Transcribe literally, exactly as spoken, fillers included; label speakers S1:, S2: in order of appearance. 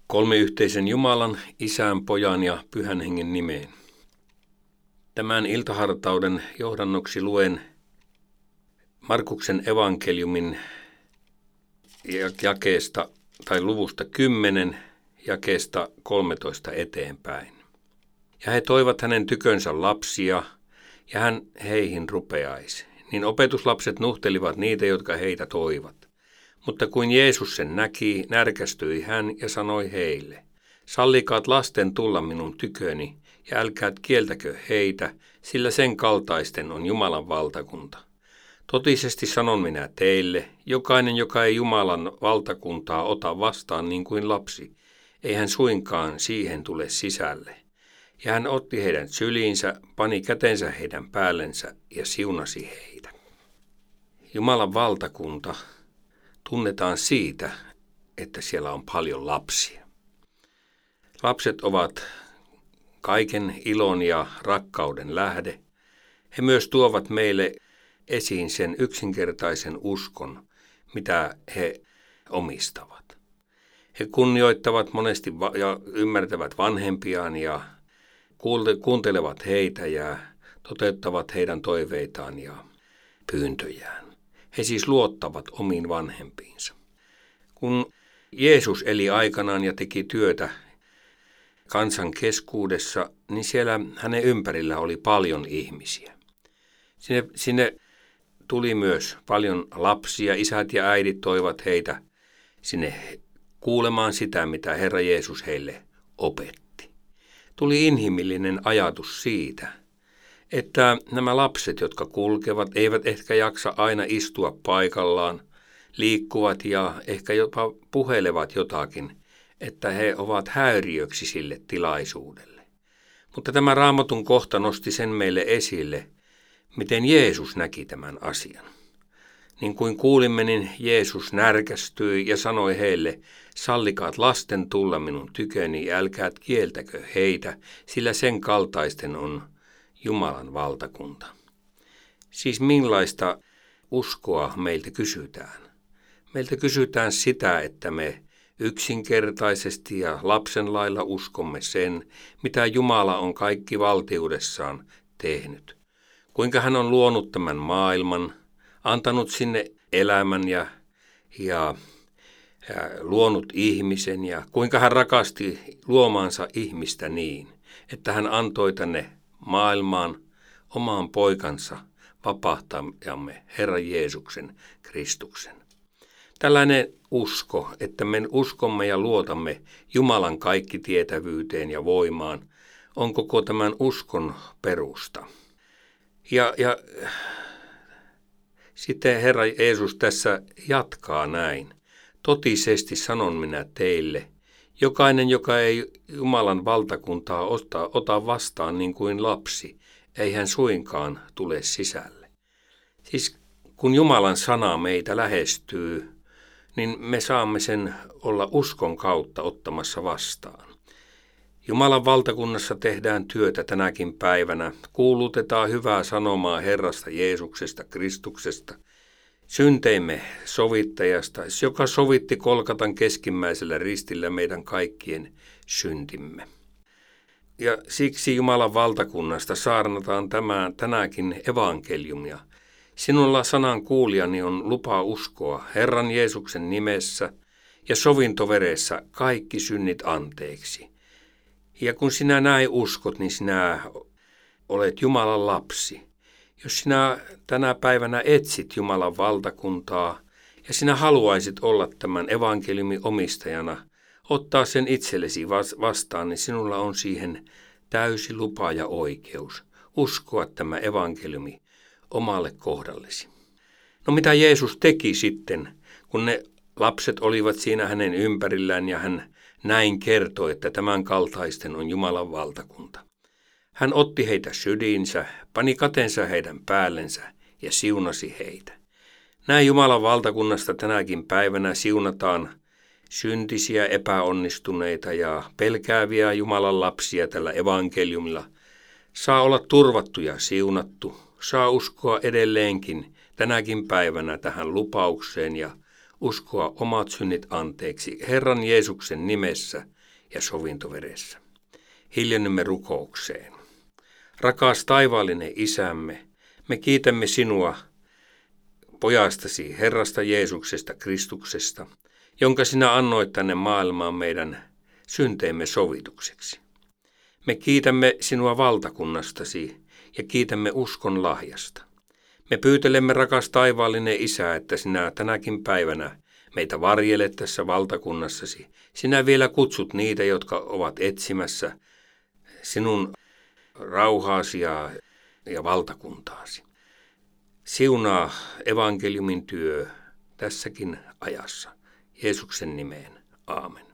S1: Kolmiyhteisen Jumalan, Isän, Pojan ja Pyhän Hengen nimeen. Tämän iltahartauden johdannoksi luen Markuksen evankeliumin jakeesta tai luvusta kymmenen jakeesta kolmetoista eteenpäin. Ja he toivat hänen tykönsä lapsia, ja hän heihin rupeaisi. Niin opetuslapset nuhtelivat niitä, jotka heitä toivat. Mutta kun Jeesus sen näki, närkästyi hän ja sanoi heille, sallikaat lasten tulla minun tyköni, ja älkää kieltäkö heitä, sillä sen kaltaisten on Jumalan valtakunta. Totisesti sanon minä teille, jokainen, joka ei Jumalan valtakuntaa ota vastaan niin kuin lapsi, ei hän suinkaan siihen tule sisälle. Ja hän otti heidän syliinsä, pani kätensä heidän päällensä ja siunasi heitä. Jumalan valtakunta tunnetaan siitä, että siellä on paljon lapsia. Lapset ovat kaiken ilon ja rakkauden lähde. He myös tuovat meille esiin sen yksinkertaisen uskon, mitä he omistavat. He kunnioittavat monesti ja ymmärtävät vanhempiaan ja kuuntelevat heitä ja toteuttavat heidän toiveitaan ja pyyntöjään. He siis luottavat omiin vanhempiinsa. Kun Jeesus eli aikanaan ja teki työtä kansan keskuudessa, niin siellä hänen ympärillä oli paljon ihmisiä. Sinne, sinne tuli myös paljon lapsia, isät ja äidit toivat heitä sinne kuulemaan sitä, mitä Herra Jeesus heille opetti. Tuli inhimillinen ajatus siitä, että nämä lapset, jotka kulkevat, eivät ehkä jaksa aina istua paikallaan, liikkuvat ja ehkä jopa puhelevat jotakin, että he ovat häiriöksi sille tilaisuudelle. Mutta tämä Raamatun kohta nosti sen meille esille, miten Jeesus näki tämän asian. Niin kuin kuulimme, niin Jeesus närkästyi ja sanoi heille, sallikaat lasten tulla minun tyköni ja älkää kieltäkö heitä, sillä sen kaltaisten on Jumalan valtakunta. Siis millaista uskoa meiltä kysytään? Meiltä kysytään sitä, että me yksinkertaisesti ja lapsen lailla uskomme sen, mitä Jumala on kaikki valtiudessaan tehnyt. Kuinka hän on luonut tämän maailman, antanut sinne elämän ja, ja, ja luonut ihmisen ja kuinka hän rakasti luomaansa ihmistä niin, että hän antoi tänne maailmaan omaan poikansa vapahtajamme Herran Jeesuksen Kristuksen. Tällainen usko, että me uskomme ja luotamme Jumalan kaikkitietävyyteen ja voimaan, on koko tämän uskon perusta. Ja, ja sitten Herra Jeesus tässä jatkaa näin. Totisesti sanon minä teille, jokainen, joka ei Jumalan valtakuntaa ota, ota vastaan niin kuin lapsi, ei hän suinkaan tule sisälle. Siis kun Jumalan sana meitä lähestyy, niin me saamme sen olla uskon kautta ottamassa vastaan. Jumalan valtakunnassa tehdään työtä tänäkin päivänä, kuulutetaan hyvää sanomaa Herrasta Jeesuksesta, Kristuksesta, synteimme sovittajasta, joka sovitti Kolkatan keskimmäisellä ristillä meidän kaikkien syntimme. Ja siksi Jumalan valtakunnasta saarnataan tämä, tänäkin evankeliumia. Sinulla sanan kuulijani on lupa uskoa Herran Jeesuksen nimessä ja sovintoveressä kaikki synnit anteeksi. Ja kun sinä näin uskot, niin sinä olet Jumalan lapsi. Jos sinä tänä päivänä etsit Jumalan valtakuntaa ja sinä haluaisit olla tämän evankeliumin omistajana, ottaa sen itsellesi vastaan, niin sinulla on siihen täysi lupa ja oikeus uskoa tämä evankeliumi omalle kohdallesi. No mitä Jeesus teki sitten, kun ne lapset olivat siinä hänen ympärillään ja hän näin kertoi, että tämän kaltaisten on Jumalan valtakunta. Hän otti heitä syliinsä, pani katensa heidän päällensä ja siunasi heitä. Näin Jumalan valtakunnasta tänäkin päivänä siunataan syntisiä, epäonnistuneita ja pelkääviä Jumalan lapsia tällä evankeliumilla. Saa olla turvattu ja siunattu, saa uskoa edelleenkin tänäkin päivänä tähän lupaukseen ja uskoa omat synnit anteeksi Herran Jeesuksen nimessä ja sovintoveressä. Hiljennymme rukoukseen. Rakas taivaallinen Isämme, me kiitämme sinua pojastasi, Herrasta Jeesuksesta Kristuksesta, jonka sinä annoit tänne maailmaan meidän synteemme sovitukseksi. Me kiitämme sinua valtakunnastasi ja kiitämme uskon lahjasta. Me pyytelemme, rakas taivaallinen Isä, että sinä tänäkin päivänä meitä varjelet tässä valtakunnassasi. Sinä vielä kutsut niitä, jotka ovat etsimässä sinun rauhaasi ja, ja valtakuntaasi. Siunaa evankeliumin työ tässäkin ajassa. Jeesuksen nimeen. Aamen.